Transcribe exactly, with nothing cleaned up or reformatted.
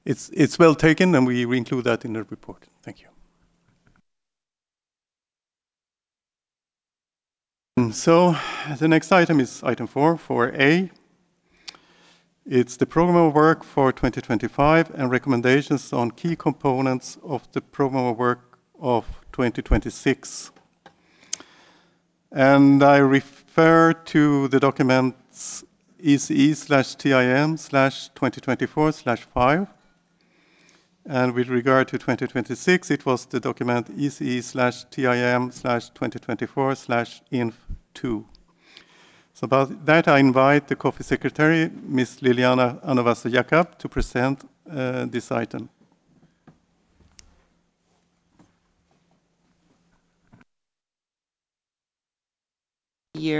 it's, it's well taken, and we include that in the report. Thank you. So the next item is item four, four A. It's the program of work for twenty twenty-five and recommendations on key components of the program of work of twenty twenty-six. And I refer to the documents E C E slash T I M slash twenty twenty-four slash five. And with regard to twenty twenty-six, it was the document E C E slash T I M slash twenty twenty-four slash inf two. So about that, I invite the COFFEE Secretary, Miz Liliana Anavasa Jakob, to present uh, this item.